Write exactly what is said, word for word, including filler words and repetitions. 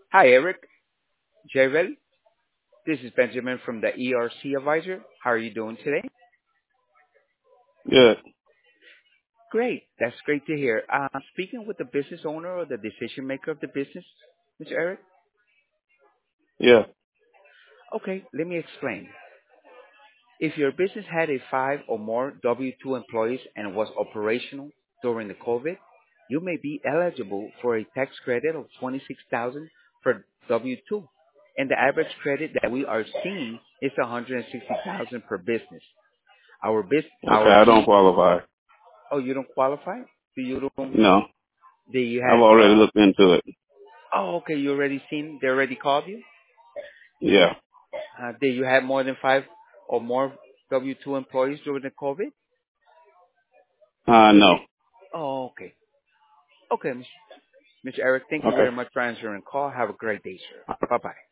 Hi, Eric. Javel. This is Benjamin from the E R C Advisor. How are you doing today? Good. Great. That's great to hear. Uh, speaking with the business owner or the decision maker of the business, Mister Eric? Yeah. Okay, let me explain. If your business had a five or more W two employees and was operational during the COVID, you may be eligible for a tax credit of twenty-six thousand for W two. And the average credit that we are seeing is one hundred sixty thousand per business. Our bus Okay. our I don't team. qualify. Oh, you don't qualify? Do you don't? No. Do you I've have? already Uh, looked into it. oh, okay. You already seen? They already called you. Yeah. Uh, did you have more than five or more W two employees during the COVID? Uh, no. Oh, okay. Okay, Mister Eric. Thank you Okay. very much for answering the call. Have a great day, sir. Bye bye.